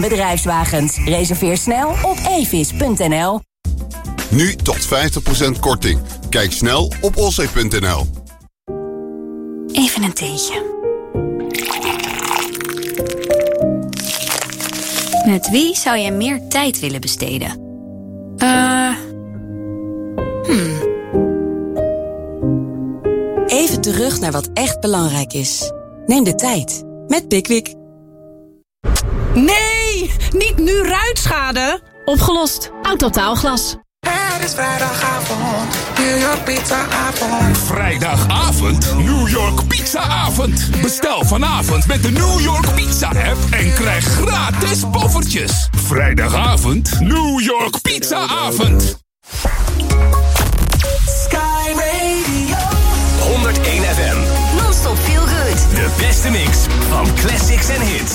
bedrijfswagens. Reserveer snel op evis.nl. Nu tot 50% korting. Kijk snel op olzee.nl. Even een theetje. Met wie zou jij meer tijd willen besteden? Even terug naar wat echt belangrijk is. Neem de tijd met Pickwick. Nee, niet nu ruitschade. Opgelost. Autotaalglas. Het is vrijdagavond, New York pizzaavond. Vrijdagavond, New York pizzaavond. Bestel vanavond met de New York Pizza app en krijg gratis poffertjes. Vrijdagavond, New York pizzaavond. Sky Radio 101 FM. Non-stop feel good. De beste mix van classics en hits.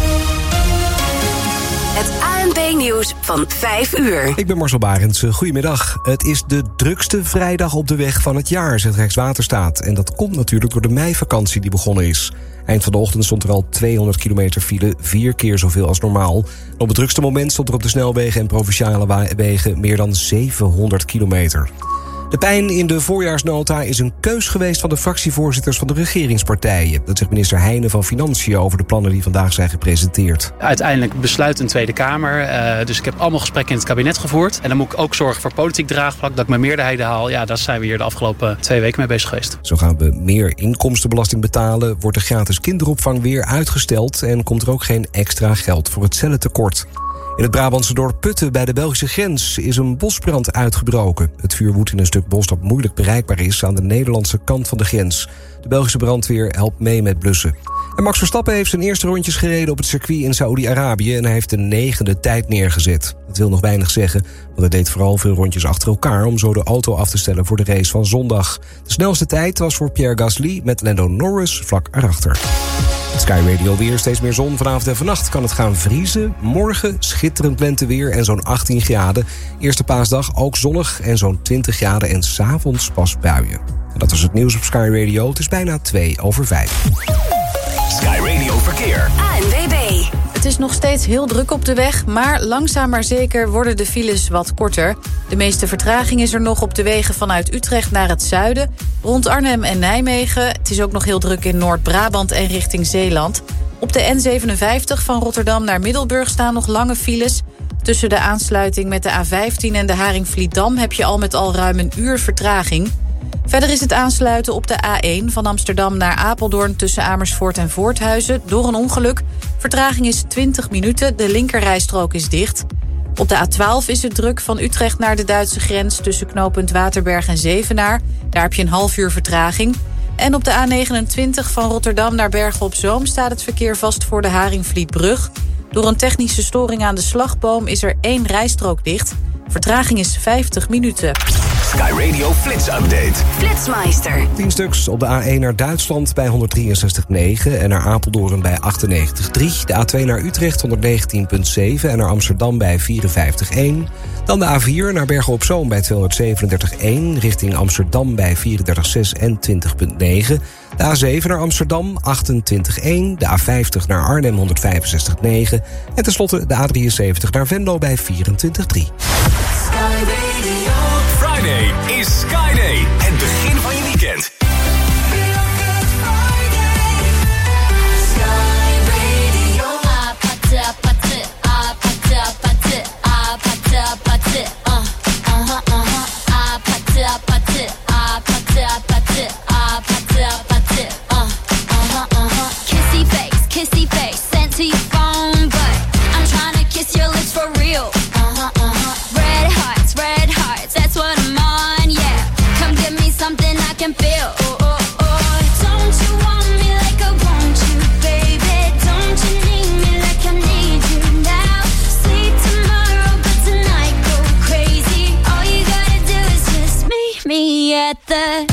Het ANP-nieuws van 5 uur. Ik ben Marcel Barends. Goedemiddag. Het is de drukste vrijdag op de weg van het jaar, zegt Rijkswaterstaat. En dat komt natuurlijk door de meivakantie die begonnen is. Eind van de ochtend stond er al 200 kilometer file, 4 keer zoveel als normaal. Op het drukste moment stond er op de snelwegen en provinciale wegen meer dan 700 kilometer. De pijn in de voorjaarsnota is een keus geweest van de fractievoorzitters van de regeringspartijen. Dat zegt minister Heijnen van Financiën over de plannen die vandaag zijn gepresenteerd. Uiteindelijk besluit een Tweede Kamer. Dus ik heb allemaal gesprekken in het kabinet gevoerd. En dan moet ik ook zorgen voor politiek draagvlak, dat ik mijn meerderheden haal. Ja, daar zijn we hier de afgelopen 2 weken mee bezig geweest. Zo gaan we meer inkomstenbelasting betalen, wordt de gratis kinderopvang weer uitgesteld en komt er ook geen extra geld voor het cellentekort. In het Brabantse dorp Putten bij de Belgische grens is een bosbrand uitgebroken. Het vuur woedt in een stuk bos dat moeilijk bereikbaar is aan de Nederlandse kant van de grens. De Belgische brandweer helpt mee met blussen. En Max Verstappen heeft zijn eerste rondjes gereden op het circuit in Saoedi-Arabië en hij heeft de 9e tijd neergezet. Dat wil nog weinig zeggen, want hij deed vooral veel rondjes achter elkaar om zo de auto af te stellen voor de race van zondag. De snelste tijd was voor Pierre Gasly met Lando Norris vlak erachter. Sky Radio weer, steeds meer zon. Vanavond en vannacht kan het gaan vriezen. Morgen schitterend lenteweer en zo'n 18 graden. Eerste paasdag ook zonnig en zo'n 20 graden en 's avonds pas buien. En dat was het nieuws op Sky Radio. Het is bijna 2:05. Sky Radio Verkeer. ANWB. Het is nog steeds heel druk op de weg, maar langzaam maar zeker worden de files wat korter. De meeste vertraging is er nog op de wegen vanuit Utrecht naar het zuiden, rond Arnhem en Nijmegen. Het is ook nog heel druk in Noord-Brabant en richting Zeeland. Op de N57 van Rotterdam naar Middelburg staan nog lange files. Tussen de aansluiting met de A15 en de Haringvlietdam heb je al met al ruim een uur vertraging. Verder is het aansluiten op de A1 van Amsterdam naar Apeldoorn tussen Amersfoort en Voorthuizen door een ongeluk. Vertraging is 20 minuten, de linkerrijstrook is dicht. Op de A12 is het druk van Utrecht naar de Duitse grens tussen knooppunt Waterberg en Zevenaar. Daar heb je een half uur vertraging. En op de A29 van Rotterdam naar Bergen op Zoom staat het verkeer vast voor de Haringvlietbrug. Door een technische storing aan de slagboom is er 1 rijstrook dicht. Vertraging is 50 minuten. Sky Radio Flits Update. Flitsmeister. 10 stuks op de A1 naar Duitsland bij 163,9 en naar Apeldoorn bij 98,3. De A2 naar Utrecht 119,7 en naar Amsterdam bij 54,1. Dan de A4 naar Bergen op Zoom bij 237,1, richting Amsterdam bij 34,6 en 20,9. De A7 naar Amsterdam 28,1, de A50 naar Arnhem 165,9 en tenslotte de A73 naar Venlo bij 24,3. Friday is Sky Day. Het begin van je weekend. Kissy face, sent to your phone, but I'm trying to kiss your lips for real. Red hearts, that's what I'm on, yeah. Come give me something I can feel. Don't you want me like I want you, baby? Don't you need me like I need you now? Sleep tomorrow, but tonight go crazy. All you gotta do is just meet me at the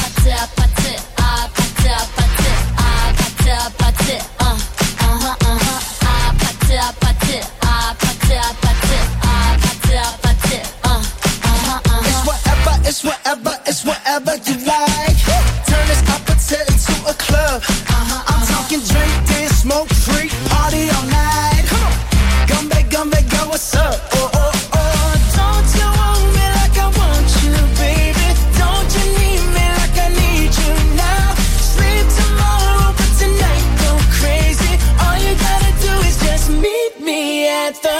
It's whatever you like. Turn this appetite into a club. I'm talking drink, dance, smoke, freak, party all night. Go at the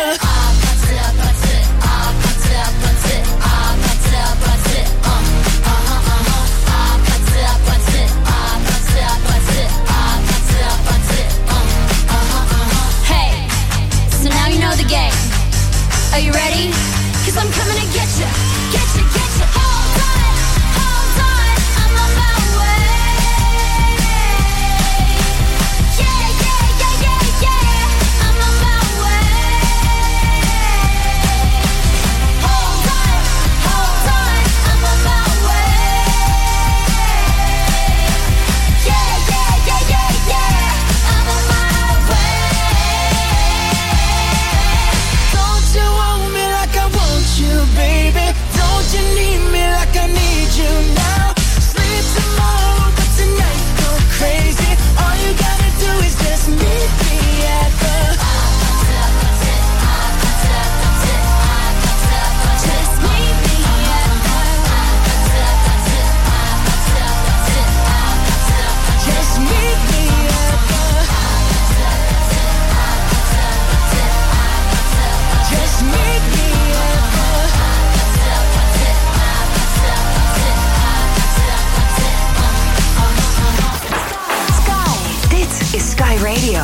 Hey, so now you know the game. Are you ready? 'Cause I'm coming to get you, get you, get you. Hold on, I'm on my way. Yeah, yeah, yeah, yeah, yeah, I'm on my way. Hold on, I'm on my way. Yeah, yeah, yeah, yeah, yeah, I'm on my way. Don't you want me like I want you, baby? Don't you need me like I need you now? Sleep tomorrow, but tonight go crazy. All you gotta do is just meet me at the Just meet me at Just meet me at the Just meet me at Sky. Dit is Sky Radio.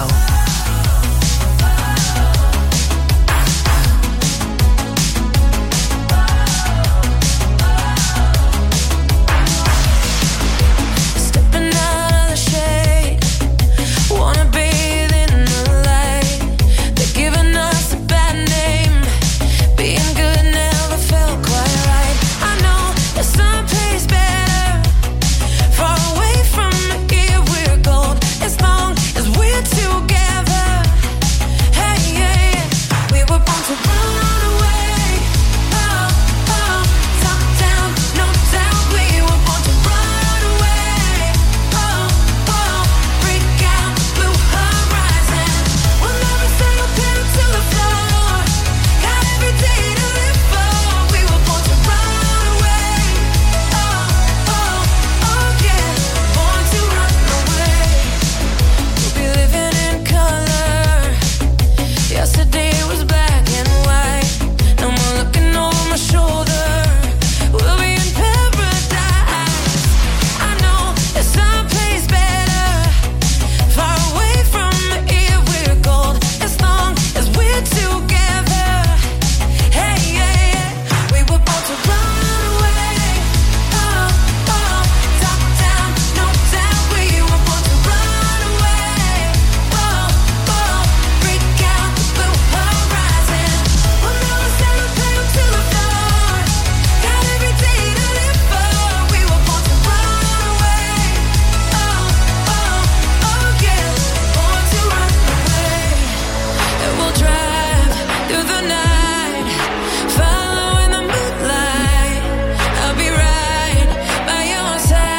Stepping out of the shade, wanna bathe in the light. They're giving us a bad name. Being good never felt quite right. I know there's some place better, far away from here. We're gold as long as we're together. Hey, yeah, we were born to run away. Oh, oh, top down, no doubt. We were born to run away. Oh, oh, break out, blue horizon. We'll never settle down to the floor. Got every day to live for. We were born to run away. Oh, oh, oh, yeah, born to run away. We'll be living in color. Yesterday was black and white. No more looking over my shoulder. We'll be in paradise. I know there's some place better, far away from here. We're gold as long as we're together. Hey, yeah, yeah, we were born to run away. Oh, oh, top down, no doubt. We were born to run away. Oh, oh, break out the blue horizon. We'll never settle down to the floor. Got every day to live for. We were born to run away. Oh, oh, oh, yeah, born to run away. And we'll drive through the night, following the moonlight. I'll be right by your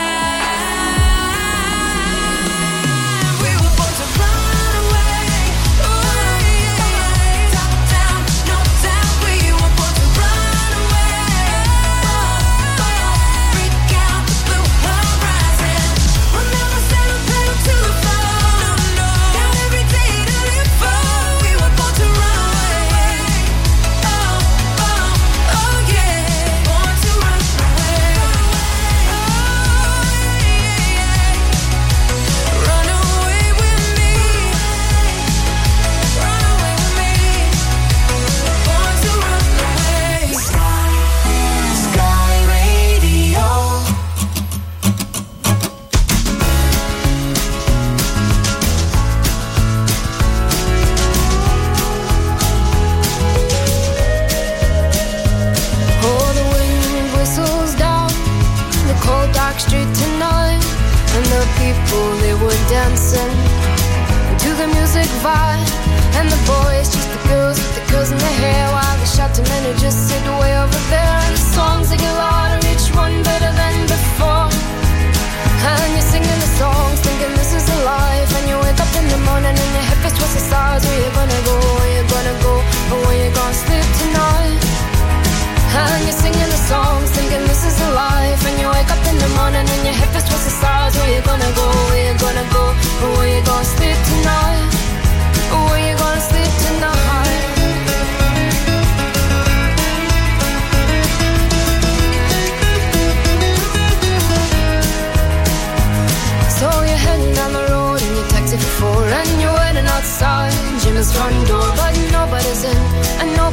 side. We were born to run away. Oh, yeah, top down, no doubt. We were born to run away. Oh, break out the blue horizon. We'll never settle down to the floor. No, got every day to live for. We were born to run away. Oh, oh, oh, yeah, born to run away. Run away with me. Run away with me. Born to run away. Sky Radio. Oh, the wind whistles down the cold dark street tonight, and the people, they were dancing to the music vibe, and the boys just the girls with the curls in their hair, while the shouting men who just sit way over there, and the songs they get louder, each one better than before, and you're singing the songs thinking this is a life, and you wake up in the morning and your head feels twice the size. Where you gonna go, where you gonna go, or where you gonna sleep tonight? And you're singing the songs thinking this is a life, and you wake up in the morning and your head feels twice the size. Where you gonna go, where you gonna go, or where you gonna sleep tonight, or where you gonna sleep tonight?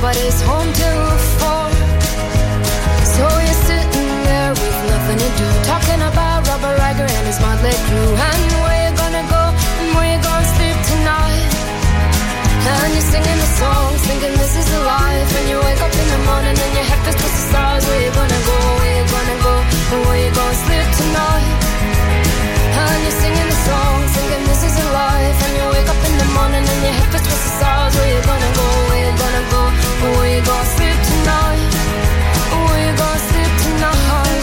nobody's home till 4. So you're sitting there with nothing to do, talking about Robert Riger and his motley crew, and where you gonna go and where you gonna sleep tonight. And you're singing the songs, thinking this is the life. And you wake up in the morning and your head feels towards the stars. Where you gonna go, where you gonna go, and where you gonna sleep tonight. And you're singing the songs, thinking this is the life. And you wake up in the morning and your head feels towards the stars. Where you gonna go, where you gonna go, and where you gonna sleep tonight. Where you gonna sleep tonight.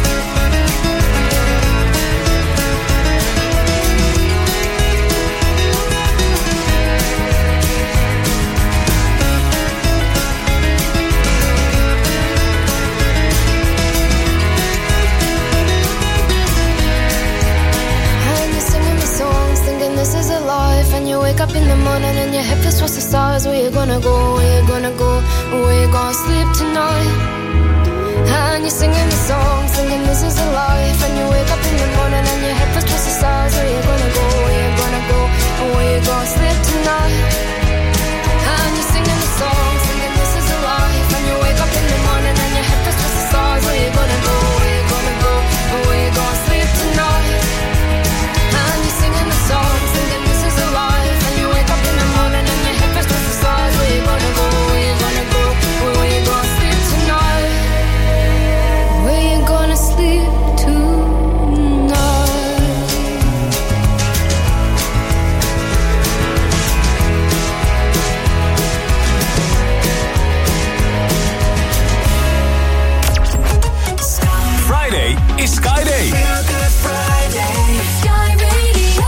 This is a life, and you wake up in the morning and your head feels towards the stars. Where you gonna go, where you gonna go, where you gonna sleep tonight. And you're singing the song, singing this is a life. And you wake up in the morning and your head feels towards the stars. Where you gonna go, where you gonna go, where you gonna sleep tonight. And you're singing the song, singing this is a life. And you wake up in the morning and your head feels towards the stars. Where you gonna go, where you gonna go, where you gonna sleep tonight. And you're singing the song, singing this is a life. And you wake up in the morning and your head feels towards the stars. Where you gonna go, where you gonna go, where you gonna sleep tonight. Where you gonna sleep tonight. Friday is Sky Day. Feel good Friday. Sky Radio.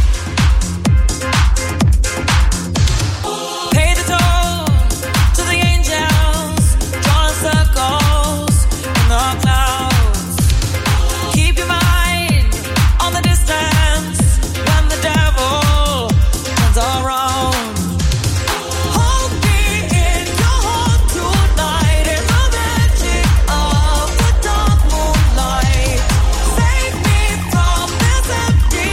Pay the toll to the angels, drawing circles in the clouds. Keep your mind on the distance when the devil turns around. Hold me in your heart tonight in the magic of the dark moonlight. Save me from this empty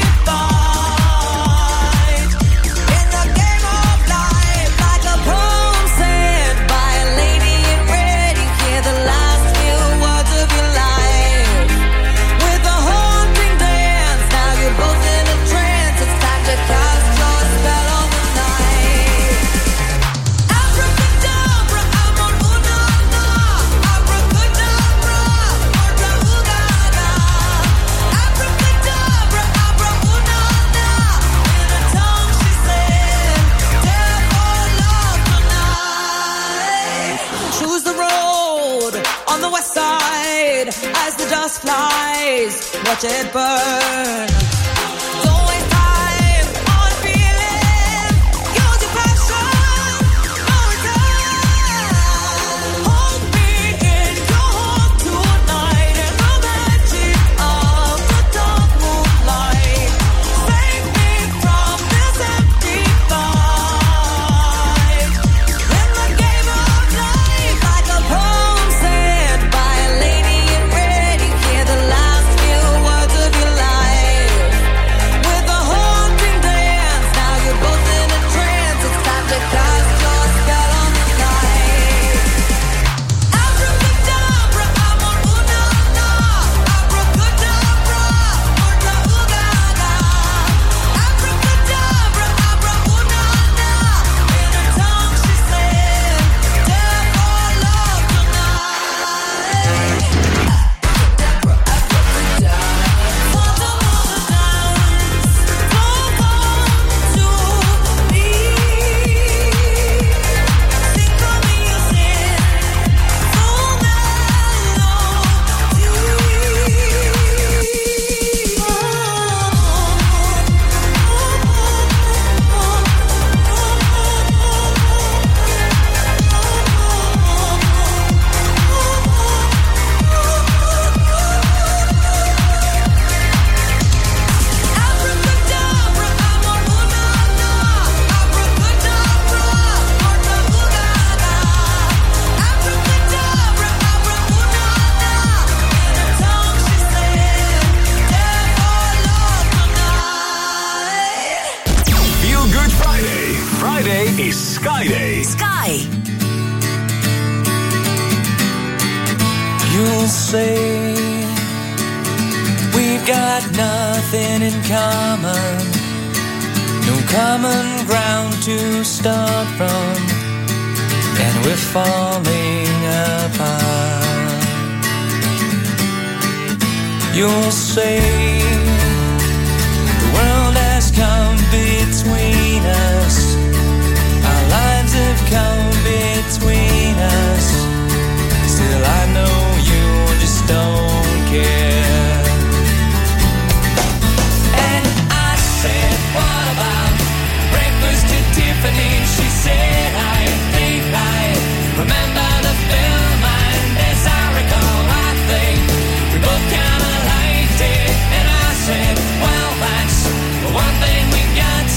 fight. In the game of life, like a poem said by a lady in red, you hear the last few words of your life. With a haunting dance, now you're both in a trance. It's time to cast your spell on the night. Abracadabra, amor una na. Abracadabra, orda ugada. Abracadabra, abra una na. In a tongue she said, therefore love tonight. Choose the road on the west side as the dust flies. Watch it burn. Don't waste time on feeling. Use your passion. No return. Hold me in your heart tonight in the magic of the dark moonlight. Save me from this empty fight. In the game of life, like a poem said by a lady in red, you hear the last few words of your life. With a haunting dance, now you're both in a trance. It's time to cast your spell on the night. Abracadabra, amor una na. Abracadabra, orda ugada. Abracadabra, abra una na. In a tongue she said, therefore love tonight. Friday is Sky Day. Sky. say we've got nothing in common, no common ground to start from, and we're falling apart. You'll say the world has come between us, our lives have come between us. Still I know you just don't care. And I said, what about breakfast at Tiffany? She said, I think I remember the film, and as I recall, I think we both kinda liked it. And I said, well, that's the one thing we got.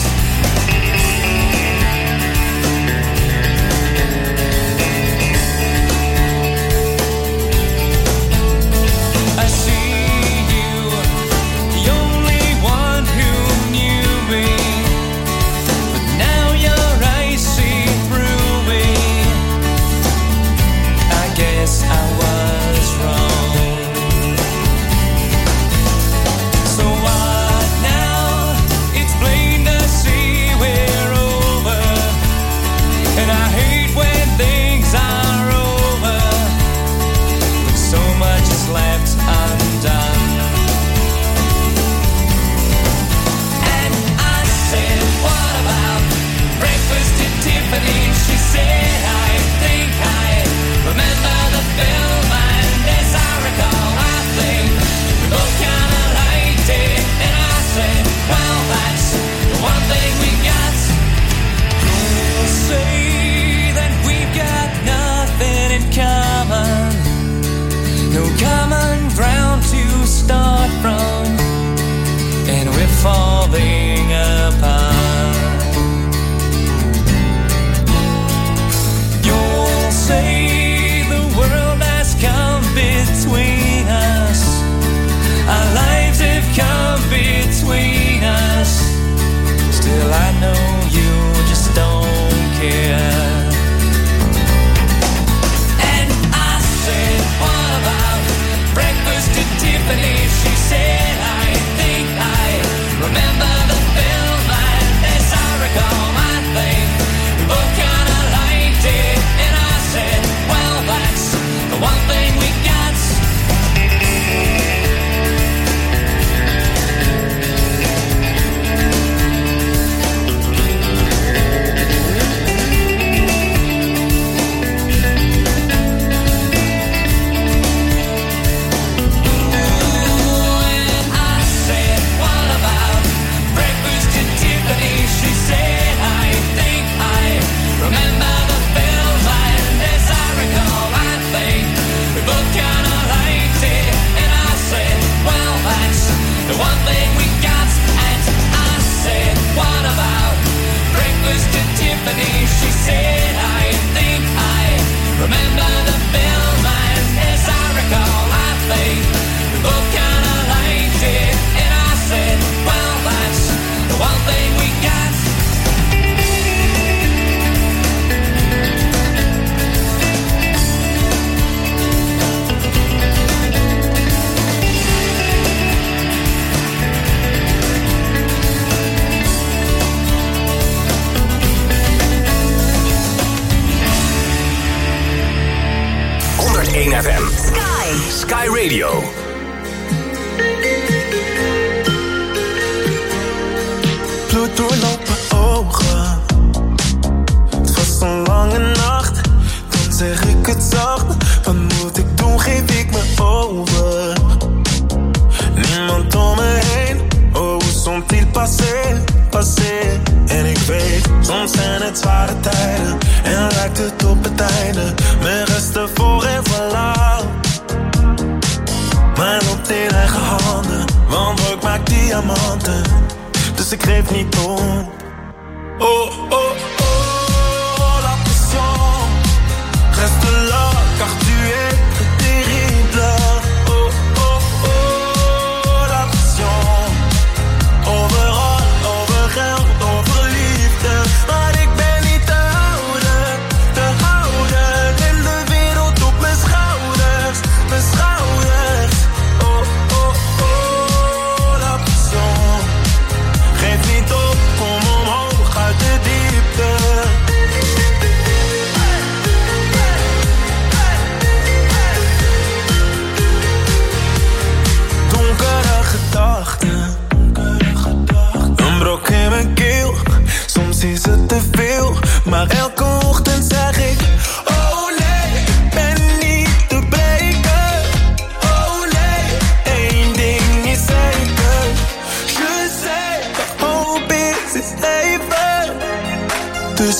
I see you, the only one who knew me, but now your eyes see through me. I guess I was wrong. So what now? It's plain to see we're over, and I hate when things are over, when so much is left undone. And I said, what about breakfast at Tiffany? She said, I think I remember the film, and as I recall, I think we both kinda liked it. And I said, well, that's the one thing we got. You'll say that we've got nothing in common, no common ground to start from, and we're falling apart. You'll say the world has come between us, our lives have come between us. Still I know you just don't care. And I said, what about breakfast at Tiffany? She said, I think I remember the film, and as I recall, I think we both kinda liked it. And I said, well, that's the one thing we got. She said, I think I remember the film, and as I recall, I think we both kinda liked it. And I said, well, that's the one thing we got. FM. Sky Radio. Bloed doorlopen ogen. Het was een lange nacht. Dan zeg ik het zacht. Wat moet ik doen? Geef ik me over. Niemand om me heen. Oh, hoe sont-ils passé, passé. En ik weet, soms zijn het zware tijden. En lijkt het op het einde. Mijn resten voor en voilà. Maar loopt in eigen handen. Want ik maak diamanten. Dus ik geef niet om. Oh, oh, oh, la pression reste là, car tu es terrible. Oh, oh, oh, la pression. Overal, over geld, over liefde. Maar ik ben niet te houden. In de wereld op mijn schouders, mijn schouders.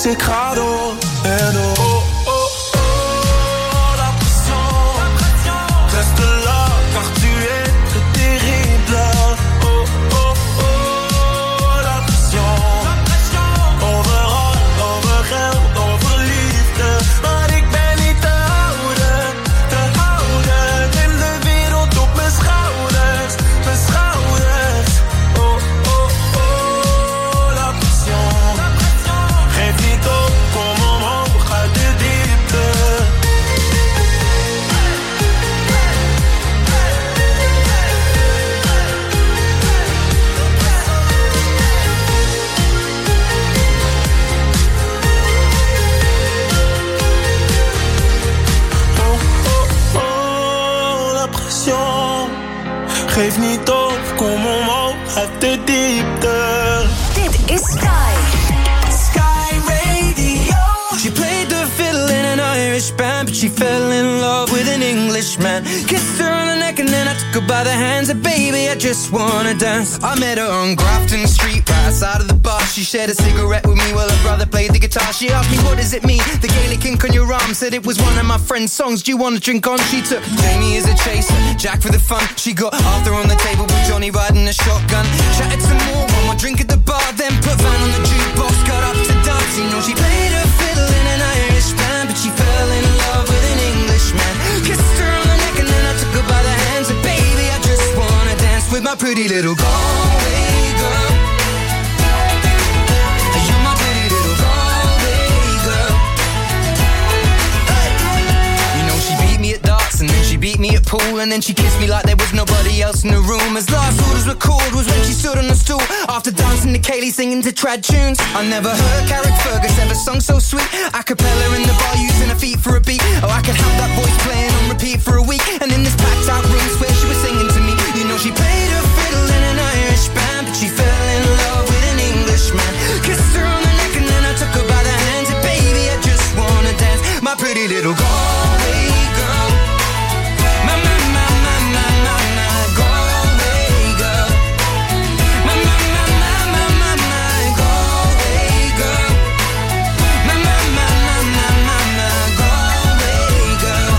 Dus ik ga door en door. Oh, oh, oh, la pression. Reste là, car tu es très terrible. Oh, oh, oh, la pression. Overal, over geld, over liefde. Maar ik ben niet te houden. In de wereld op mijn schouders. Oh, oh, oh, la pression. Geef niet op, kom omhoog uit de diepte. Oh, oh, oh, la pression. Geef niet op, kom omhoog uit de diepte. Dit is Sky. Sky Radio. She played the fiddle in an Irish band, but she fell in love with an Englishman. Kissed her on the neck and then I took her by the hands. And baby, I just wanna dance. I met her on Grafton Street, right outside of the bar. She shared a cigarette with me while her brother played the guitar. She asked me, what does it mean? The Gaelic ink on your arm. Said it was one of my friend's songs. Do you wanna drink on? She took Jamie as a chaser, Jack for the fun. She got Arthur on the table with Johnny riding a shotgun. Chatted some more, one more drink at the bar. Then put Van on the jukebox, got up to dance. You know she played her fiddle in an Irish band, but she fell in love with an Englishman. Kissed her on the neck and then I took her by the hands. And baby, I just wanna dance with my pretty little Galway girl. You're my pretty little Galway girl. Hey. You know she beat me at darts and then she beat me at pool, and then she kissed me like there was nobody else in the room. As last orders were called was when she stood on the stool after dancing to Kaylee singing to trad tunes. I never heard Carrick Fergus ever sung so sweet. A cappella in the bar using her feet for a beat. Oh, I could have that voice playing on repeat for a week. And in this packed out room where she was singing to me. You know she played her fiddle in an Irish band, but she fell in love with an Englishman. Kissed her on the neck and then I took her by the hands. And baby, I just wanna dance, my pretty little Galway girl. My Galway girl. My Galway girl. My Galway girl.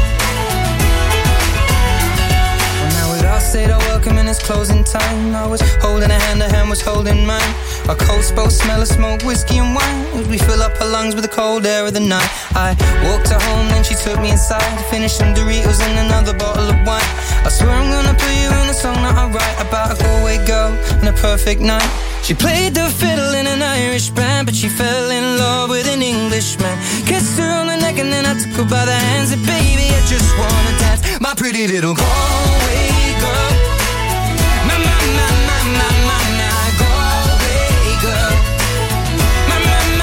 Well, now we'd all said our welcome and it's closing time. I was holding a hand was holding mine. Our coats both smell of smoke, whiskey and wine, as we fill up her lungs with the cold air of the night. I walked her home, then she took me inside to finish some Doritos and another bottle of wine. I swear I'm gonna put you in a song that I write about a Galway girl and a perfect night. She played the fiddle in an Irish band, but she fell in love with an Englishman. Kissed her on the neck and then I took her by the hands. And baby, I just wanna dance, my pretty little Galway girl. My Galway girl. My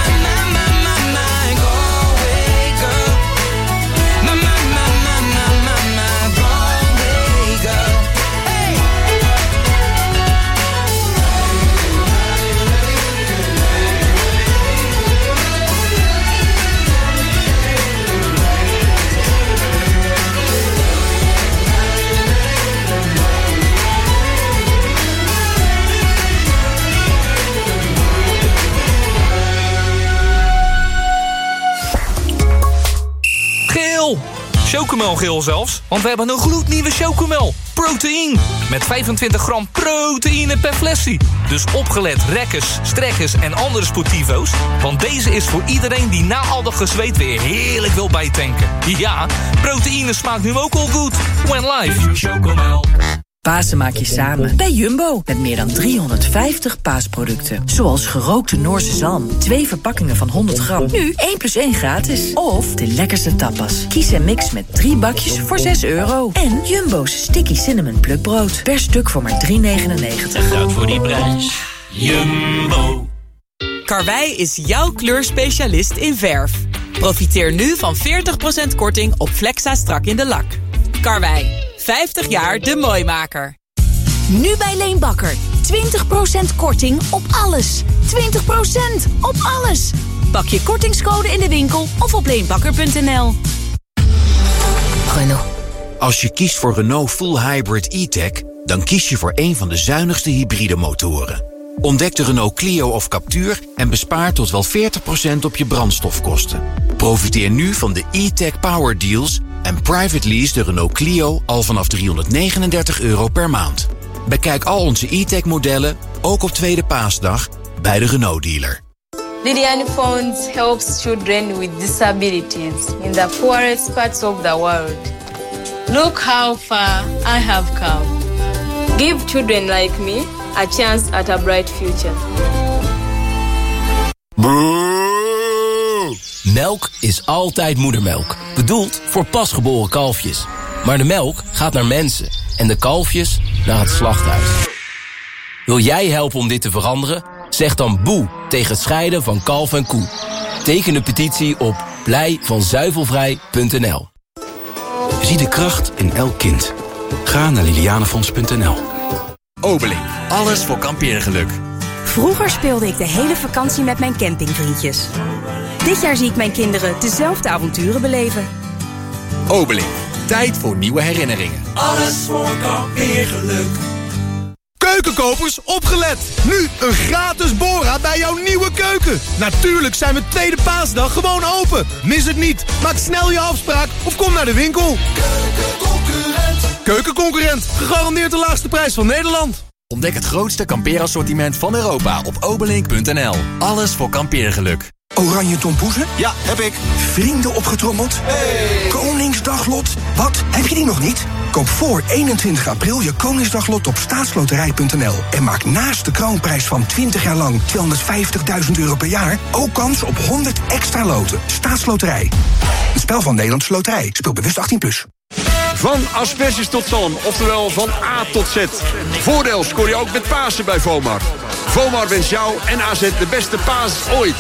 Galway girl. My Galway girl. Hey. Chocomelgeel zelfs, want we hebben een gloednieuwe Chocomel. Proteïne. Met 25 gram proteïne per flesje. Dus opgelet rekkers, strekkers en andere sportivo's. Want deze is voor iedereen die na al dat gezweet weer heerlijk wil bijtanken. Ja, proteïne smaakt nu ook al goed. When live. Chocomel. Pasen maak je samen bij Jumbo. Met meer dan 350 paasproducten. Zoals gerookte Noorse zalm. 2 verpakkingen van 100 gram. Nu 1 + 1 gratis. Of de lekkerste tapas. Kies en mix met 3 bakjes voor €6. En Jumbo's sticky cinnamon plukbrood. Per stuk voor maar €3,99. Goud voor die prijs. Jumbo. Karwei is jouw kleurspecialist in verf. Profiteer nu van 40% korting op Flexa strak in de lak. Karwei. 50 jaar de Mooimaker. Nu bij Leenbakker. 20% korting op alles. 20% op alles. Pak je kortingscode in de winkel of op leenbakker.nl. Renault. Als je kiest voor Renault Full Hybrid E-Tech, dan kies je voor een van de zuinigste hybride motoren. Ontdek de Renault Clio of Captur en bespaar tot wel 40% op je brandstofkosten. Profiteer nu van de e-Tech Power Deals en private lease de Renault Clio al vanaf €339 per maand. Bekijk al onze e-Tech modellen, ook op Tweede Paasdag, bij de Renault dealer. Lydian Funds helps children with disabilities in the poorest parts of the world. Look how far I have come. Give children like me a chance at a bright future. Melk is altijd moedermelk. Bedoeld voor pasgeboren kalfjes. Maar de melk gaat naar mensen en de kalfjes naar het slachthuis. Wil jij helpen om dit te veranderen? Zeg dan boe tegen het scheiden van kalf en koe. Teken de petitie op blijvanzuivelvrij.nl. Zie de kracht in elk kind. Ga naar lilianefonds.nl. Obeling. Alles voor kampeergeluk. Vroeger speelde ik de hele vakantie met mijn campingvriendjes. Dit jaar zie ik mijn kinderen dezelfde avonturen beleven. Obeling. Tijd voor nieuwe herinneringen. Alles voor kampeergeluk. Keukenkopers, opgelet! Nu een gratis BORA bij jouw nieuwe keuken. Natuurlijk zijn we Tweede Paasdag gewoon open. Mis het niet. Maak snel je afspraak of kom naar de winkel. Keukenconcurrent. Gegarandeerd de laagste prijs van Nederland. Ontdek het grootste kampeerassortiment van Europa op obelink.nl. Alles voor kampeergeluk. Oranje tompoezen? Ja, heb ik. Vrienden opgetrommeld? Hey. Koningsdaglot? Wat? Heb je die nog niet? Koop voor 21 april je Koningsdaglot op staatsloterij.nl. En maak naast de kroonprijs van 20 jaar lang €250.000 per jaar ook kans op 100 extra loten. Staatsloterij. Een spel van Nederlandse Loterij. Speel bewust 18+. Van asperges tot zalm, oftewel van A tot Z. Voordeel scoor je ook met Pasen bij Vomar. Vomar wens jou en AZ de beste paas ooit.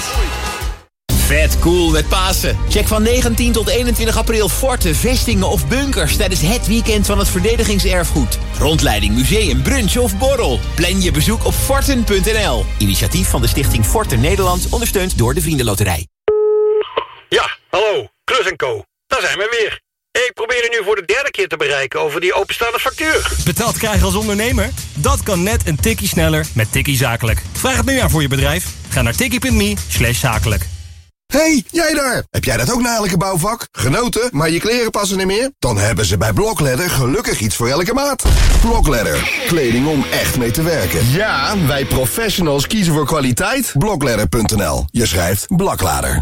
Vet cool met Pasen. Check van 19 tot 21 april forten, vestingen of bunkers tijdens het weekend van het verdedigingserfgoed. Rondleiding, museum, brunch of borrel. Plan je bezoek op forten.nl. Initiatief van de stichting Forten Nederland, ondersteund door de Vriendenloterij. Ja, hallo, Klus & Co. Daar zijn we weer. Ik probeer u nu voor de derde keer te bereiken over die openstaande factuur. Betaald krijgen als ondernemer? Dat kan net een tikkie sneller met Tikkie Zakelijk. Vraag het nu aan voor je bedrijf. Ga naar tikkie.me/zakelijk. Hey, jij daar! Heb jij dat ook na elke bouwvak? Genoten, maar je kleren passen niet meer? Dan hebben ze bij Blokledder gelukkig iets voor elke maat. Blokledder. Kleding om echt mee te werken. Ja, wij professionals kiezen voor kwaliteit. Blokledder.nl. Je schrijft Blaklader.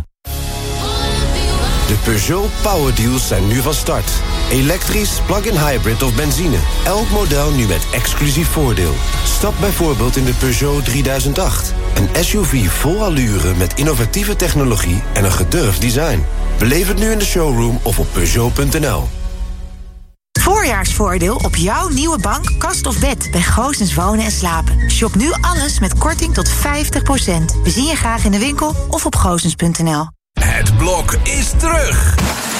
De Peugeot Power Deals zijn nu van start. Elektrisch, plug-in hybrid of benzine. Elk model nu met exclusief voordeel. Stap bijvoorbeeld in de Peugeot 3008. Een SUV vol allure met innovatieve technologie en een gedurfd design. Beleef het nu in de showroom of op Peugeot.nl. Voorjaarsvoordeel op jouw nieuwe bank, kast of bed bij Goossens Wonen en Slapen. Shop nu alles met korting tot 50%. We zien je graag in de winkel of op goossens.nl. Het blok is terug.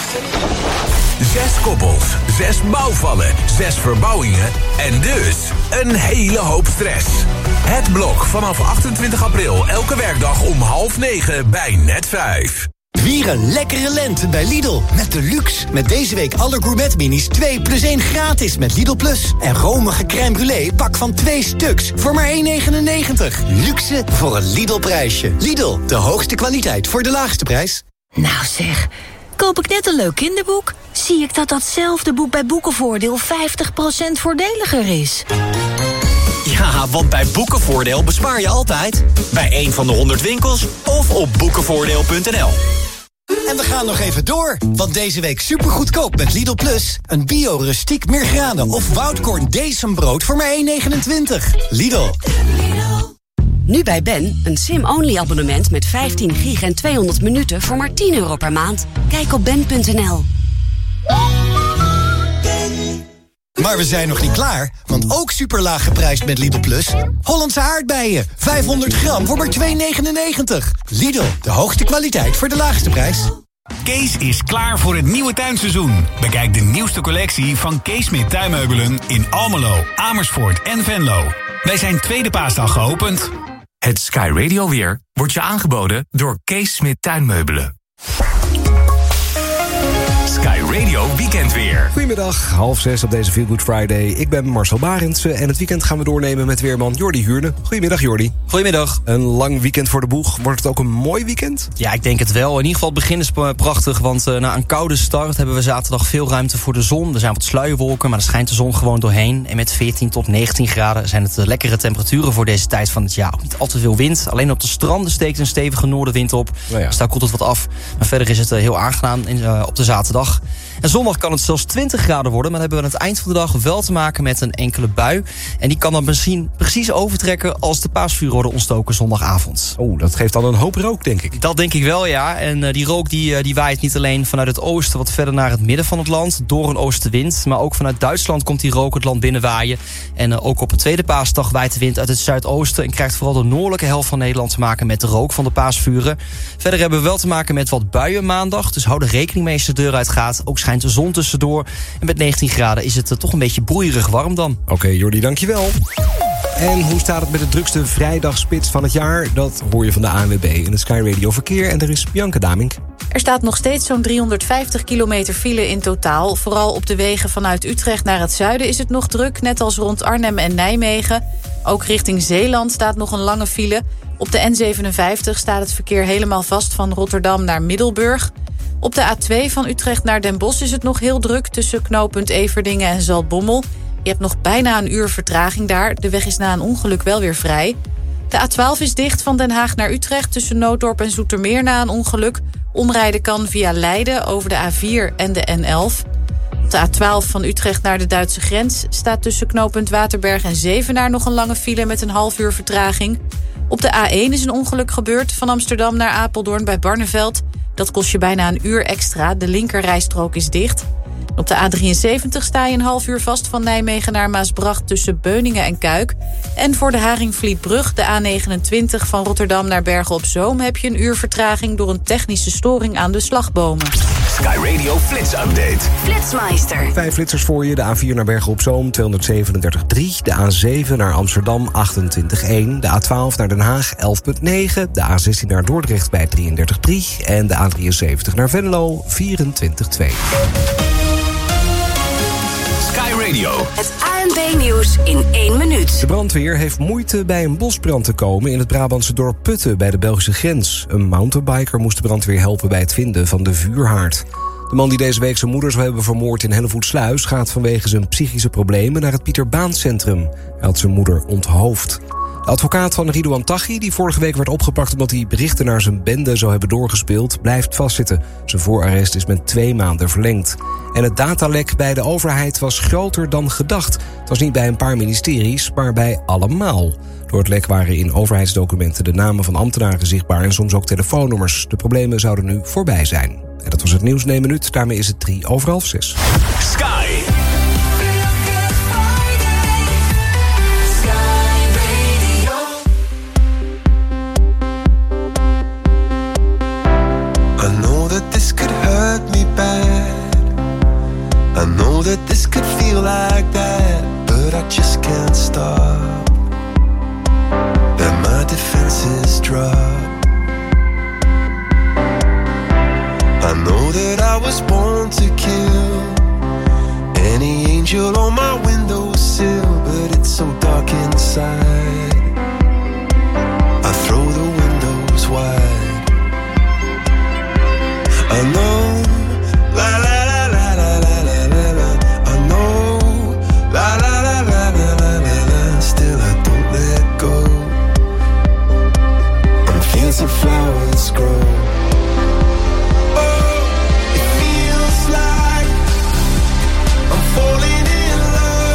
6 koppels, 6 bouwvallen, 6 verbouwingen en dus een hele hoop stress. Het blok vanaf 28 april, elke werkdag om 8:30 bij Net5. Vier een lekkere lente bij Lidl. Met de luxe. Met deze week alle gourmet minis 2 + 1 gratis met Lidl Plus. En romige crème brûlée pak van 2 stuks voor maar €1,99. Luxe voor een Lidl prijsje. Lidl, de hoogste kwaliteit voor de laagste prijs. Nou zeg, koop ik net een leuk kinderboek? Zie ik dat datzelfde boek bij Boekenvoordeel 50% voordeliger is. Ja, want bij Boekenvoordeel bespaar je altijd. Bij een van de 100 winkels of op boekenvoordeel.nl. En we gaan nog even door, want deze week supergoedkoop met Lidl Plus. Een bio-rustiek Meergranen of Woudkorn Decembrood voor maar €1,29. Lidl. Nu bij Ben, een SIM-only abonnement met 15 gig en 200 minuten voor maar €10 per maand. Kijk op ben.nl. Maar we zijn nog niet klaar, want ook superlaag geprijsd met Lidl Plus. Hollandse aardbeien, 500 gram voor maar €2,99. Lidl, de hoogste kwaliteit voor de laagste prijs. Kees is klaar voor het nieuwe tuinseizoen. Bekijk de nieuwste collectie van Kees Smit Tuinmeubelen in Almelo, Amersfoort en Venlo. Wij zijn Tweede Paasdag geopend. Het Sky Radio weer wordt je aangeboden door Kees Smit Tuinmeubelen. Sky Radio Weekend weer. Goedemiddag, 5:30 op deze Feel Good Friday. Ik ben Marcel Barendse en het weekend gaan we doornemen met weerman Jordi Huurne. Goedemiddag Jordi. Goedemiddag. Een lang weekend voor de boeg. Wordt het ook een mooi weekend? Ja, ik denk het wel. In ieder geval het begin is prachtig, want na een koude start hebben we zaterdag veel ruimte voor de zon. Er zijn wat sluierwolken, maar er schijnt de zon gewoon doorheen. En met 14 tot 19 graden zijn het lekkere temperaturen voor deze tijd van het jaar. Ook niet al te veel wind. Alleen op de stranden steekt een stevige noordenwind op. Nou ja. Dus daar koelt het wat af. Maar verder is het heel aangenaam op de zaterdag. En zondag kan het zelfs 20 graden worden, maar dan hebben we aan het eind van de dag wel te maken met een enkele bui. En die kan dan misschien precies overtrekken als de paasvuren worden ontstoken zondagavond. Oh, dat geeft dan een hoop rook, denk ik. Dat denk ik wel, ja. En die rook die waait niet alleen vanuit het oosten wat verder naar het midden van het land, door een oostenwind. Maar ook vanuit Duitsland komt die rook het land binnenwaaien. En ook op de tweede paasdag waait de wind uit het zuidoosten en krijgt vooral de noordelijke helft van Nederland te maken met de rook van de paasvuren. Verder hebben we wel te maken met wat buien maandag, dus hou er rekening mee als je de deur uitgaat. Ook schijnt de zon tussendoor. En met 19 graden is het toch een beetje broeierig warm dan. Oké, Jordi, dankjewel. En hoe staat het met de drukste vrijdagspits van het jaar? Dat hoor je van de ANWB in het Sky Radio Verkeer. En er is Bianca Damink. Er staat nog steeds zo'n 350 kilometer file in totaal. Vooral op de wegen vanuit Utrecht naar het zuiden is het nog druk, net als rond Arnhem en Nijmegen. Ook richting Zeeland staat nog een lange file. Op de N57 staat het verkeer helemaal vast van Rotterdam naar Middelburg. Op de A2 van Utrecht naar Den Bosch is het nog heel druk tussen knooppunt Everdingen en Zaltbommel. Je hebt nog bijna een uur vertraging daar. De weg is na een ongeluk wel weer vrij. De A12 is dicht van Den Haag naar Utrecht tussen Nooddorp en Zoetermeer na een ongeluk. Omrijden kan via Leiden over de A4 en de N11. Op de A12 van Utrecht naar de Duitse grens staat tussen knooppunt Waterberg en Zevenaar nog een lange file met een half uur vertraging. Op de A1 is een ongeluk gebeurd van Amsterdam naar Apeldoorn bij Barneveld. Dat kost je bijna een uur extra. De linkerrijstrook is dicht. Op de A73 sta je een half uur vast van Nijmegen naar Maasbracht tussen Beuningen en Kuik. En voor de Haringvlietbrug, de A29 van Rotterdam naar Bergen op Zoom, heb je een uur vertraging door een technische storing aan de slagbomen. Sky Radio Flits Update. Flitsmeister. 5 flitsers voor je. De A4 naar Bergen op Zoom 237,3. De A7 naar Amsterdam 28,1. De A12 naar Den Haag 11,9. De A16 naar Dordrecht bij 33,3. En de A73 naar Venlo 24,2. Sky Radio. Het ANP-nieuws in 1 minuut. De brandweer heeft moeite bij een bosbrand te komen in het Brabantse dorp Putten bij de Belgische grens. Een mountainbiker moest de brandweer helpen bij het vinden van de vuurhaard. De man die deze week zijn moeder zou hebben vermoord in Hellevoetsluis gaat vanwege zijn psychische problemen naar het Pieter Baan Centrum. Hij had zijn moeder onthoofd. De advocaat van Ridouan Taghi, die vorige week werd opgepakt omdat hij berichten naar zijn bende zou hebben doorgespeeld, blijft vastzitten. Zijn voorarrest is met 2 maanden verlengd. En het datalek bij de overheid was groter dan gedacht. Het was niet bij een paar ministeries, maar bij allemaal. Door het lek waren in overheidsdocumenten de namen van ambtenaren zichtbaar en soms ook telefoonnummers. De problemen zouden nu voorbij zijn. En dat was het nieuws in 1 minuut. Daarmee is het 5:03. Sky. I know that this could feel like that, but I just can't stop. That my defenses drop. I know that I was born to kill any angel on my windowsill, but it's so dark inside. I throw the windows wide. I know, la la. The flowers grow. Oh, it feels like I'm falling in love.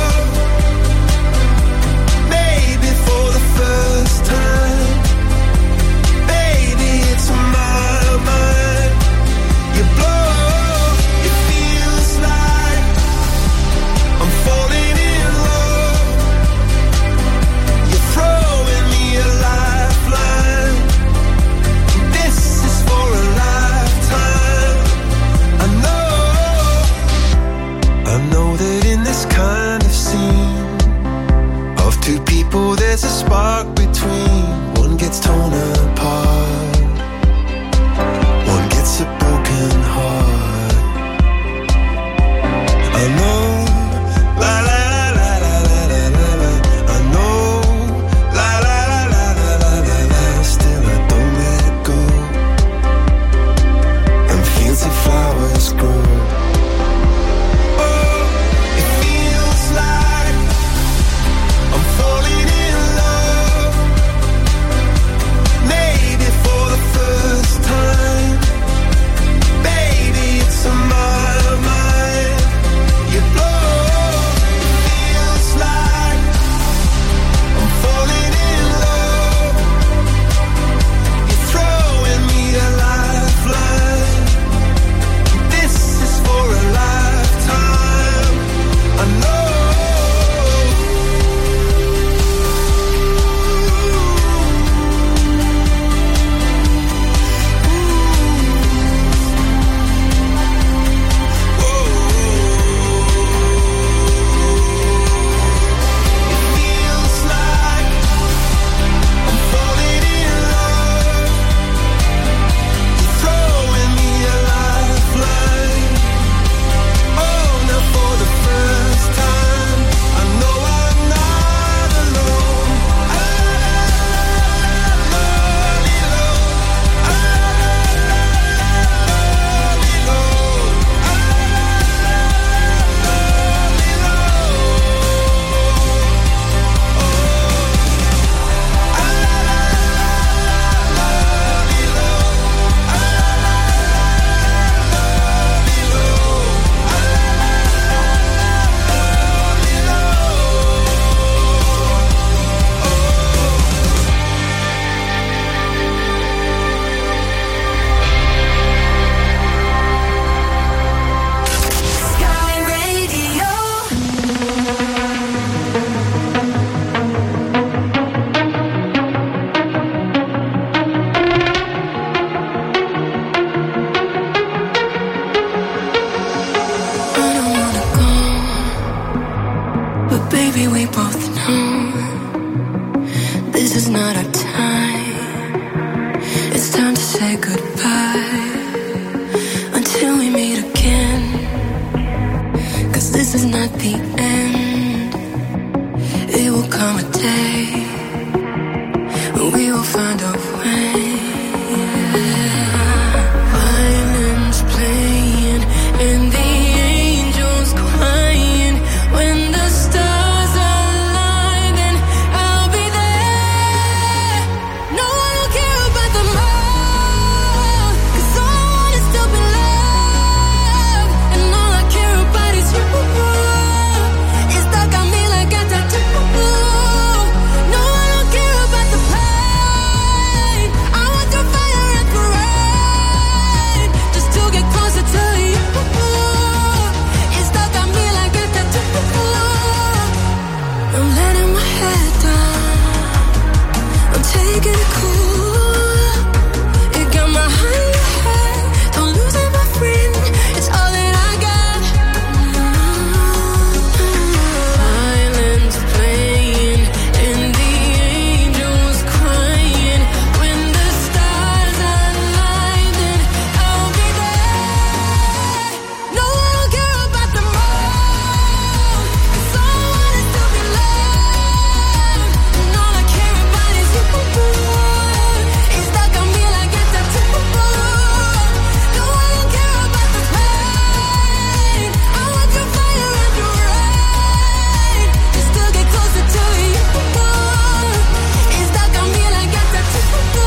Baby, we both know this is not our time. It's time to say goodbye until we meet again. 'Cause this is not the end. It will come a day when we will find a way. Violins playing and the angels crying. When the stars align, then I'll be there. No, I don't care about the love, 'cause all I want is to be loved. And all I care about is you. It's stuck on me like a tattoo. No, I don't care about the pain. I want the fire and the rain, just to get closer to you. It's stuck on me like a tattoo. I'm letting my head down, I'm taking it cool. You got my hand in your head, don't lose it, my friend. It's all that I got. Violins playing and the angels crying. When the stars align, then I'll be there. No, I don't care about the moon, 'cause all I want is to be loved. And all I care about is you. It's stuck on me like a tattoo. No, I don't care about the pain. I want your fire and your rain, just to get closer to you. It's stuck on me like a tattoo.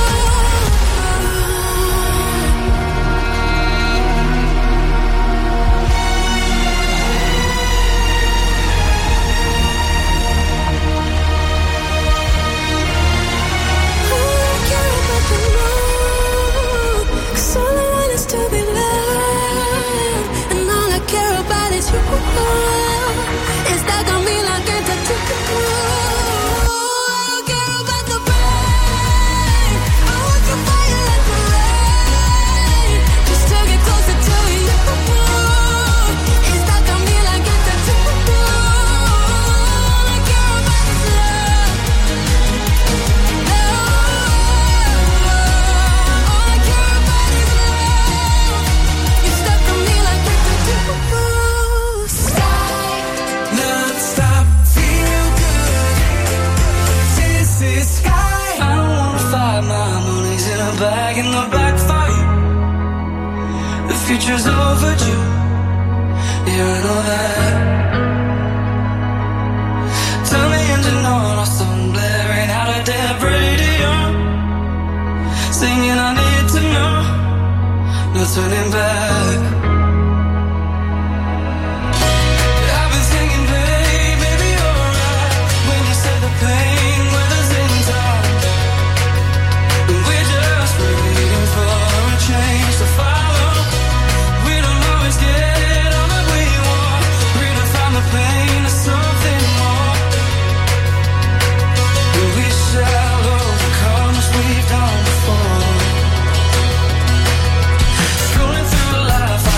All I want is to be loved, and all I care about is you. It's stuck on me like a tattoo. I don't care about the pain. I want your fire and the rain, just to get closer to you. It's stuck on me like a tattoo. All I care about is love. All I care about is love. You're stuck on me like a tattoo. Sky. Non-stop, feel good. This is Sky. I don't wanna fight, my money's in a bag in the back for you. The future's overdue. Yeah, I know that. Turn the engine on, or something blaring out a dead radio. Singing, I need to know. No turning back. I've been singing, baby, alright. When you say the pain weathers in time, and we're just waiting for a change to follow. We don't always get all that we want. Redefine the pain to something more. And we shall overcome as we've done before. Scrolling through life, I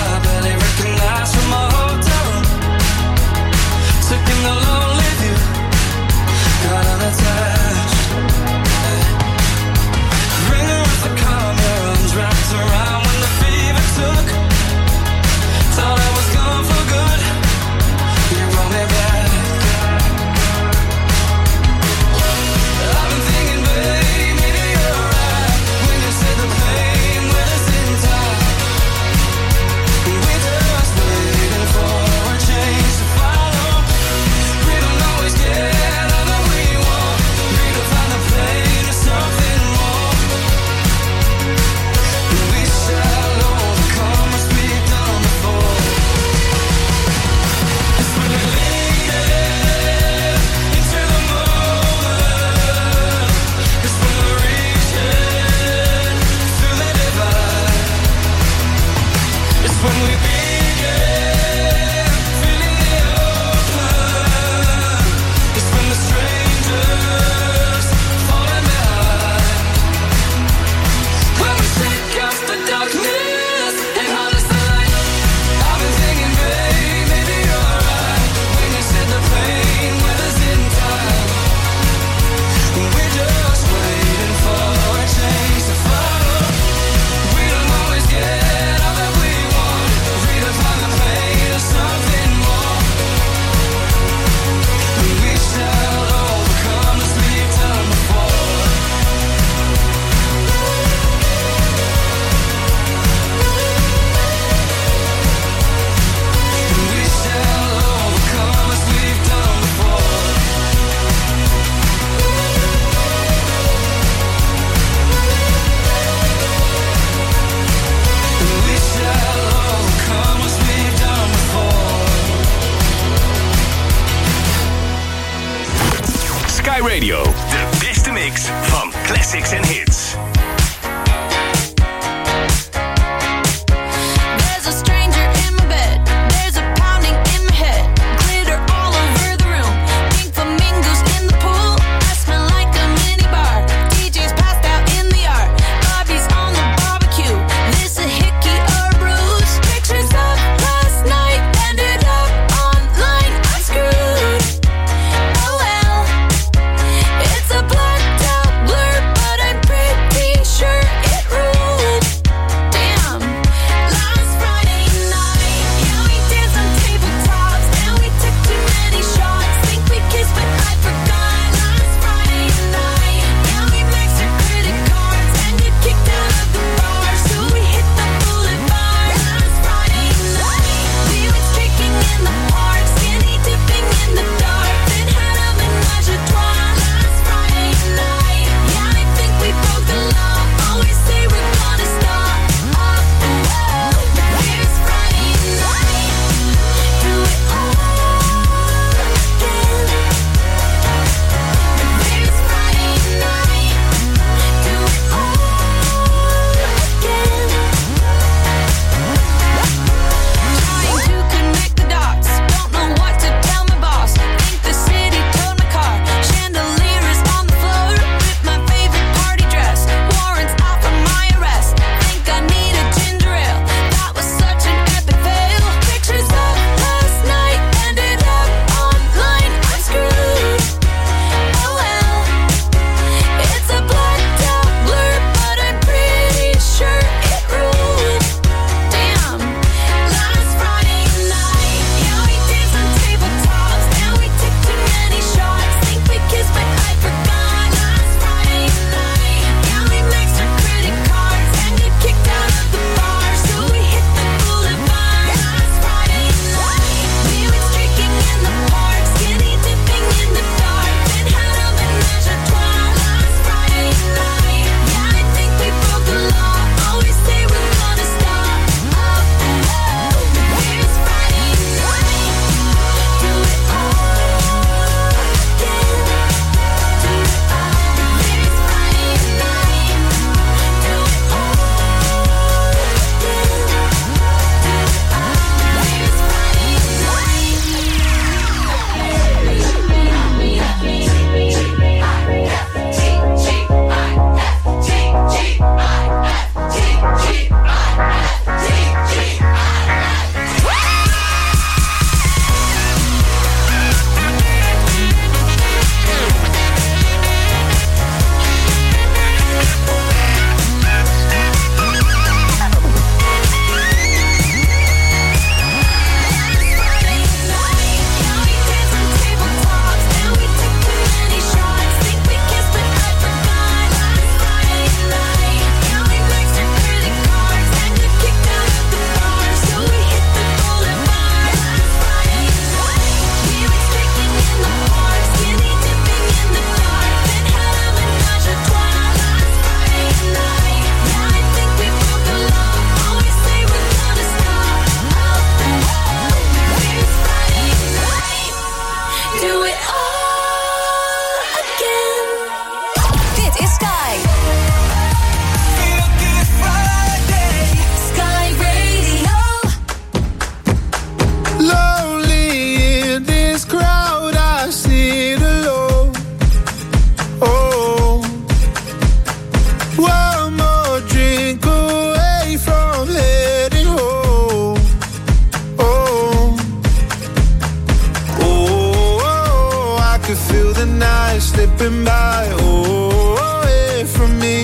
Radio. De beste mix van classics en hits. slipping by, away from me.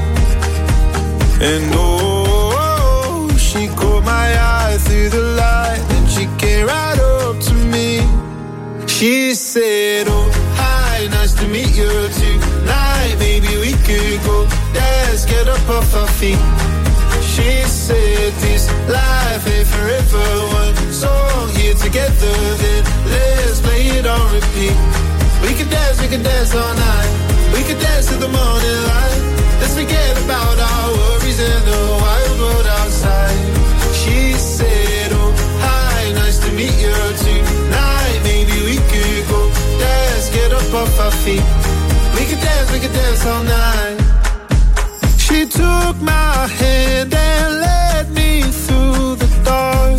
And oh, she caught my eye through the light, then she came right up to me. She said, oh, hi, nice to meet you tonight. Maybe we could go dance, get up off our feet. She said this life ain't forever, one song here together, then let's play it on repeat. We could dance all night. We could dance to the morning light. Let's forget about our worries and the wild world outside. She said, oh, hi, nice to meet you tonight. Maybe we could go dance, get up off our feet. dance all night. She took my hand and led me through the dark.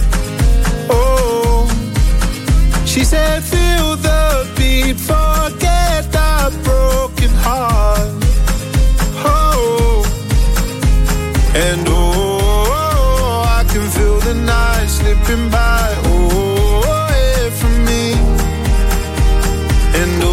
Oh, she said, feel the beat, forget that broken heart. Oh, and I can feel the night slipping by. Oh, away from me. And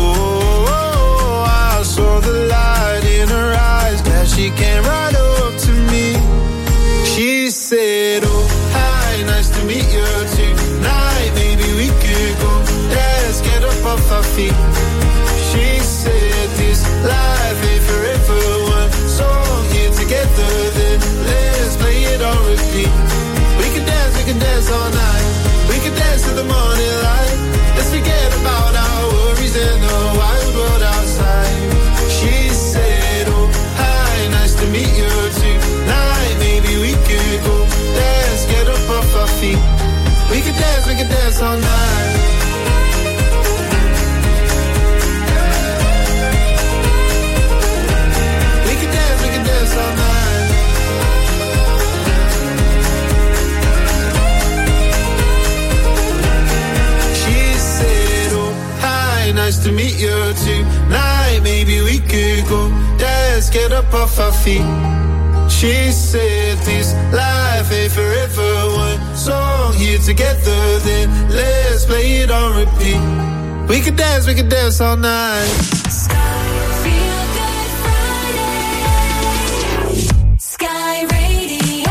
I saw the light in her eyes. Glad she came right up to me. She said, oh, hi, nice to meet you tonight. Maybe we could go dance, get up off our feet. She said, this life ain't forever. One song here together, then let's play it on repeat. We can dance all night. We can dance to the morning light. Let's forget about our worries and the wild world outside. She said, oh, hi, nice to meet you tonight. Maybe we could go dance, get up off our feet. We can dance all night. We can dance all night. She said, oh, hi, nice to meet you tonight. Maybe we could go dance, get up off our feet. She said, this life ain't forever. One song here together, then let's play it on repeat. We can dance all night. Feel Good Friday. Sky Radio.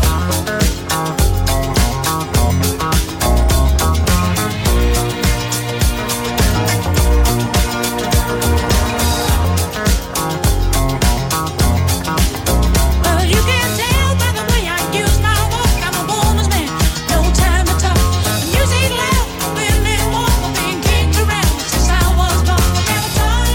You can tell by the way I use my walk, I'm a woman's man, no time to talk. Music loud, women walk, being kicked around since I was born. I never thought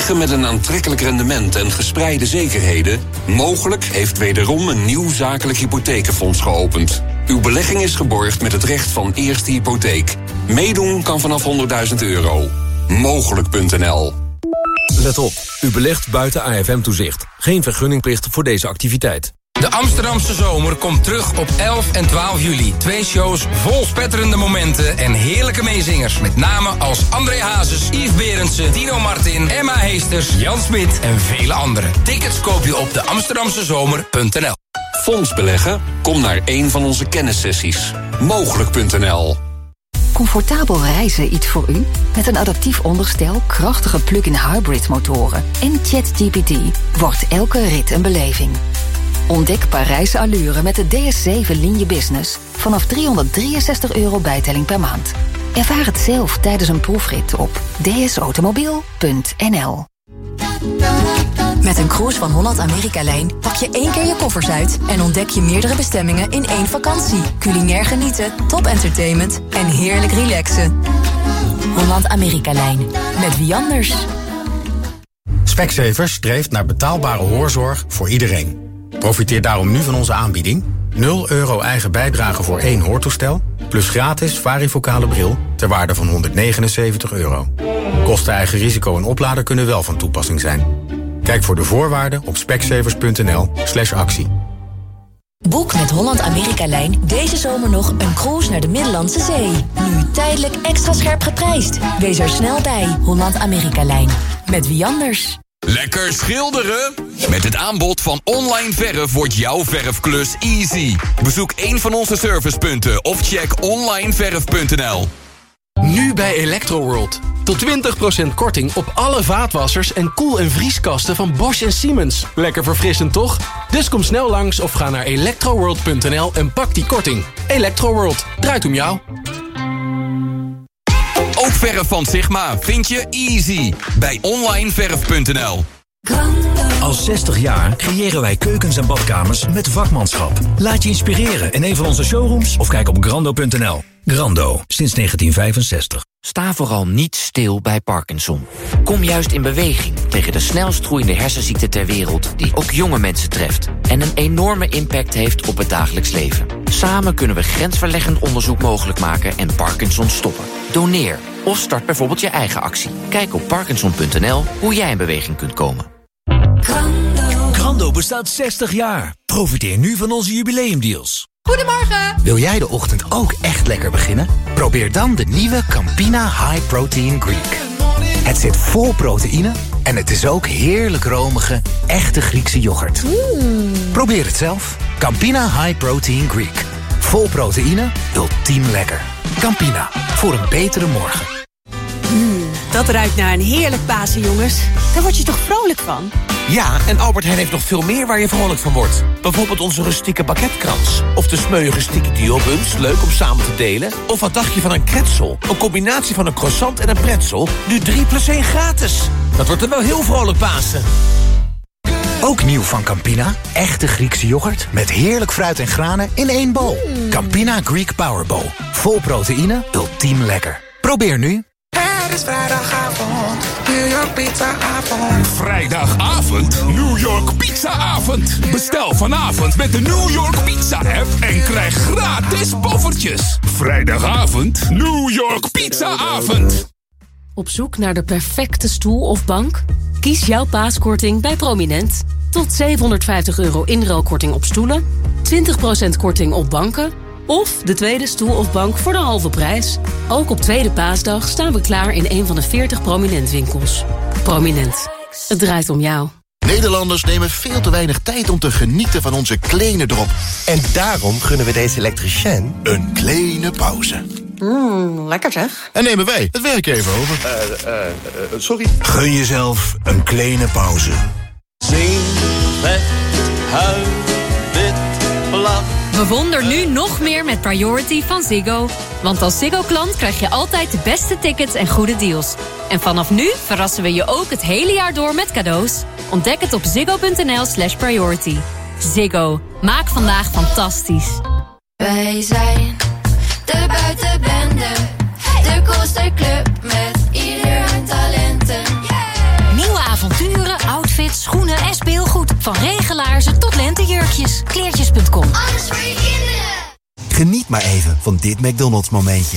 Beleggen met een aantrekkelijk rendement en gespreide zekerheden? Mogelijk heeft wederom een nieuw zakelijk hypothekenfonds geopend. Uw belegging is geborgd met het recht van eerste hypotheek. Meedoen kan vanaf €100.000. Mogelijk.nl. Let op, u belegt buiten AFM-toezicht. Geen vergunningplicht voor deze activiteit. De Amsterdamse zomer komt terug op 11 en 12 juli. 2 shows vol spetterende momenten en heerlijke meezingers. Met namen als André Hazes, Yves Berendsen, Tino Martin, Emma Heesters, Jan Smit en vele anderen. Tickets koop je op deamsterdamsezomer.nl. Fonds beleggen? Kom naar een van onze kennissessies. Mogelijk.nl. Comfortabel reizen iets voor u? Met een adaptief onderstel, krachtige plug-in hybrid motoren en ChatGPT wordt elke rit een beleving. Ontdek Parijse allure met de DS7 Ligne Business vanaf €363 bijtelling per maand. Ervaar het zelf tijdens een proefrit op dsautomobiel.nl. Met een cruise van Holland Amerika-lijn pak je 1 keer je koffers uit en ontdek je meerdere bestemmingen in 1 vakantie. Culinair genieten, top entertainment en heerlijk relaxen. Holland Amerika-lijn. Met wie anders? Specsavers streeft naar betaalbare hoorzorg voor iedereen. Profiteer daarom nu van onze aanbieding. €0 eigen bijdrage voor 1 hoortoestel, plus gratis varifocale bril ter waarde van €179. Kosten eigen risico en oplader kunnen wel van toepassing zijn. Kijk voor de voorwaarden op specsavers.nl/actie. Boek met Holland Amerika-lijn deze zomer nog een cruise naar de Middellandse Zee. Nu tijdelijk extra scherp geprijsd. Wees er snel bij. Holland Amerika-lijn. Met wie anders? Lekker schilderen? Met het aanbod van Online Verf wordt jouw verfklus easy. Bezoek een van onze servicepunten of check onlineverf.nl. Nu bij Electroworld. Tot 20% korting op alle vaatwassers en koel- en vrieskasten van Bosch en Siemens. Lekker verfrissend, toch? Dus kom snel langs of ga naar electroworld.nl en pak die korting. Electroworld, draait om jou. Ook verf van Sigma vind je easy bij onlineverf.nl. Al 60 jaar creëren wij keukens en badkamers met vakmanschap. Laat je inspireren in een van onze showrooms of kijk op grando.nl. Grando, sinds 1965. Sta vooral niet stil bij Parkinson. Kom juist in beweging tegen de snelst groeiende hersenziekte ter wereld die ook jonge mensen treft en een enorme impact heeft op het dagelijks leven. Samen kunnen we grensverleggend onderzoek mogelijk maken en Parkinson stoppen. Doneer of start bijvoorbeeld je eigen actie. Kijk op parkinson.nl hoe jij in beweging kunt komen. Grando bestaat 60 jaar. Profiteer nu van onze jubileumdeals. Goedemorgen! Wil jij de ochtend ook echt lekker beginnen? Probeer dan de nieuwe Campina High Protein Greek. Het zit vol proteïne en het is ook heerlijk romige, echte Griekse yoghurt. Probeer het zelf. Campina High Protein Greek. Vol proteïne, ultiem lekker. Campina, voor een betere morgen. Dat ruikt naar een heerlijk Pasen, jongens. Daar word je toch vrolijk van? Ja, en Albert Heijn heeft nog veel meer waar je vrolijk van wordt. Bijvoorbeeld onze rustieke baguettekrans. Of de smeuïge sticky duo-buns, leuk om samen te delen. Of wat dacht je van een kretzel? Een combinatie van een croissant en een pretzel. Nu 3+1 gratis. Dat wordt er wel heel vrolijk Pasen. Ook nieuw van Campina. Echte Griekse yoghurt met heerlijk fruit en granen in 1 bol. Campina Greek Power Bowl. Vol proteïne, ultiem lekker. Probeer nu. Het is vrijdagavond, New York pizzaavond. Vrijdagavond, New York pizzaavond. Bestel vanavond met de New York Pizza app en krijg gratis poffertjes. Vrijdagavond, New York pizzaavond. Op zoek naar de perfecte stoel of bank? Kies jouw paaskorting bij Prominent. Tot €750 inruilkorting op stoelen, 20% korting op banken of de tweede stoel of bank voor de halve prijs. Ook op Tweede Paasdag staan we klaar in een van de 40 Prominent winkels. Prominent. Het draait om jou. Nederlanders nemen veel te weinig tijd om te genieten van onze kleine drop. En daarom gunnen we deze elektricien een kleine pauze. Lekker zeg. En nemen wij het werk even over. Sorry. Gun jezelf een kleine pauze. Zing, vet, huil, wit, blad. Bewonder nu nog meer met Priority van Ziggo. Want als Ziggo-klant krijg je altijd de beste tickets en goede deals. En vanaf nu verrassen we je ook het hele jaar door met cadeaus. Ontdek het op ziggo.nl/priority. Ziggo. Maak vandaag fantastisch. Wij zijn de buitenbende, de coaster club met ieder hun talenten. Nieuwe avontuur outfits, schoenen en speelgoed. Van regelaarzen tot lentejurkjes. Kleertjes.com. Alles voor je kinderen. Geniet maar even van dit McDonald's momentje.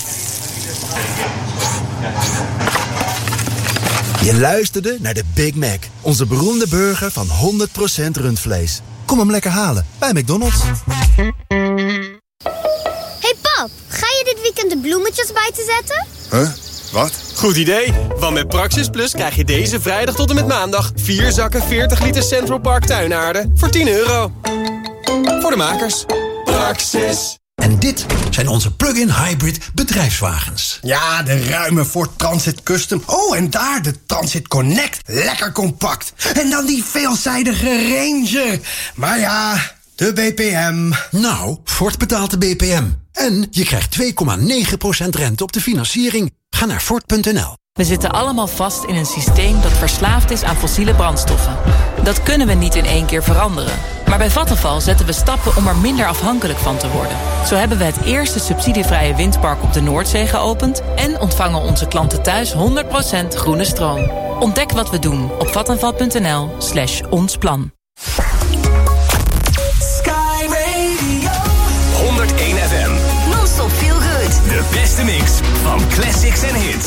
Je luisterde naar de Big Mac. Onze beroemde burger van 100% rundvlees. Kom hem lekker halen bij McDonald's. Hey pap, ga je dit weekend de bloemetjes buiten zetten? Huh? Wat? Goed idee, want met Praxis Plus krijg je deze vrijdag tot en met maandag 4 zakken 40 liter Central Park tuinaarden voor €10. Voor de makers. Praxis. En dit zijn onze plug-in hybrid bedrijfswagens. Ja, de ruime Ford Transit Custom. Oh, en daar de Transit Connect. Lekker compact. En dan die veelzijdige Ranger. Maar ja, de BPM. Nou, Ford betaalt de BPM. En je krijgt 2,9% rente op de financiering. Ga naar Ford.nl. We zitten allemaal vast in een systeem dat verslaafd is aan fossiele brandstoffen. Dat kunnen we niet in één keer veranderen. Maar bij Vattenfall zetten we stappen om er minder afhankelijk van te worden. Zo hebben we het eerste subsidievrije windpark op de Noordzee geopend en ontvangen onze klanten thuis 100% groene stroom. Ontdek wat we doen op vattenfall.nl/onsplan. Sky Radio 101 FM. Non-stop feel good. De beste mix van classics en hits.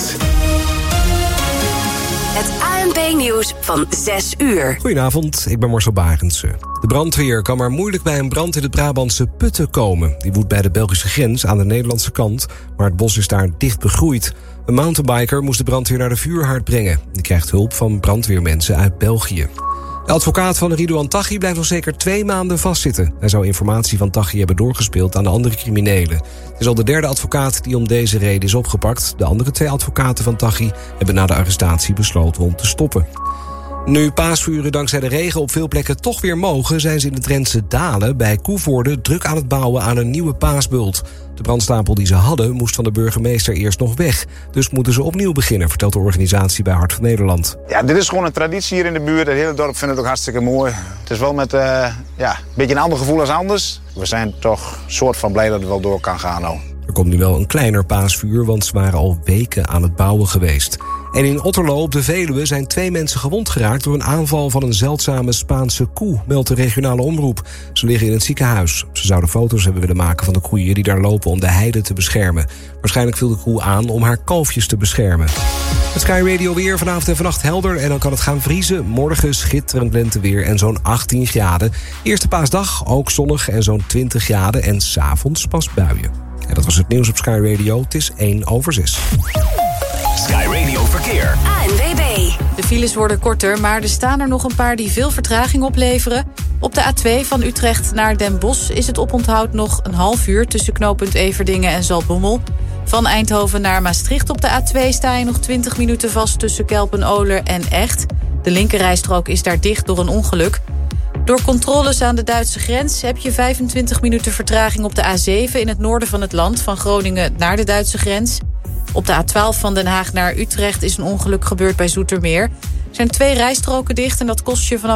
Het ANP-nieuws van 6 uur. Goedenavond, ik ben Marcel Barendse. De brandweer kan maar moeilijk bij een brand in het Brabantse Putten komen. Die woedt bij de Belgische grens aan de Nederlandse kant, maar het bos is daar dicht begroeid. Een mountainbiker moest de brandweer naar de vuurhaard brengen. Die krijgt hulp van brandweermensen uit België. De advocaat van Ridouan Taghi blijft nog zeker 2 maanden vastzitten. Hij zou informatie van Taghi hebben doorgespeeld aan de andere criminelen. Het is al de 3e advocaat die om deze reden is opgepakt. De andere 2 advocaten van Taghi hebben na de arrestatie besloten om te stoppen. Nu paasvuren dankzij de regen op veel plekken toch weer mogen, zijn ze in de Drentse Dalen bij Koevoorde druk aan het bouwen aan een nieuwe paasbult. De brandstapel die ze hadden moest van de burgemeester eerst nog weg. Dus moeten ze opnieuw beginnen, vertelt de organisatie bij Hart van Nederland. Ja, dit is gewoon een traditie hier in de buurt. Het hele dorp vindt het ook hartstikke mooi. Het is wel met een beetje een ander gevoel als anders. We zijn toch soort van blij dat het wel door kan gaan nou. Er komt nu wel een kleiner paasvuur, want ze waren al weken aan het bouwen geweest. En in Otterlo op de Veluwe zijn 2 mensen gewond geraakt door een aanval van een zeldzame Spaanse koe, meldt de regionale omroep. Ze liggen in het ziekenhuis. Ze zouden foto's hebben willen maken van de koeien die daar lopen om de heide te beschermen. Waarschijnlijk viel de koe aan om haar kalfjes te beschermen. Het Sky Radio weer vanavond en vannacht helder en dan kan het gaan vriezen. Morgen schitterend lenteweer en zo'n 18 graden. Eerste paasdag ook zonnig en zo'n 20 graden en 's avonds pas buien. En dat was het nieuws op Sky Radio. Het is 1:06. Sky Radio Verkeer. ANWB. De files worden korter, maar er staan er nog een paar die veel vertraging opleveren. Op de A2 van Utrecht naar Den Bosch is het oponthoud nog een half uur tussen knooppunt Everdingen en Zaltbommel. Van Eindhoven naar Maastricht op de A2 sta je nog 20 minuten vast tussen Kelpen-Oler en Echt. De linkerrijstrook is daar dicht door een ongeluk. Door controles aan de Duitse grens heb je 25 minuten vertraging op de A7 in het noorden van het land, van Groningen naar de Duitse grens. Op de A12 van Den Haag naar Utrecht is een ongeluk gebeurd bij Zoetermeer. Er zijn 2 rijstroken dicht en dat kost je vanaf